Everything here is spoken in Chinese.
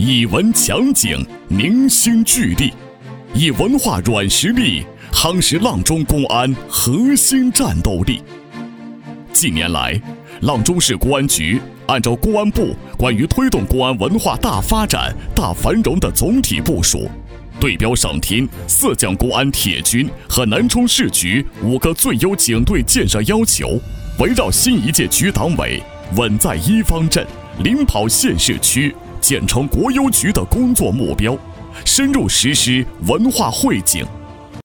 以文强警，凝心聚力，以文化软实力夯实阆中公安核心战斗力。近年来，阆中市公安局按照公安部关于推动公安文化大发展、大繁荣的总体部署，对标上听4将公安铁军和南充市局5个最优警队建设要求，围绕新一届局党委稳在一方阵、领跑县市区、建成国优局的工作目标，深入实施文化汇景、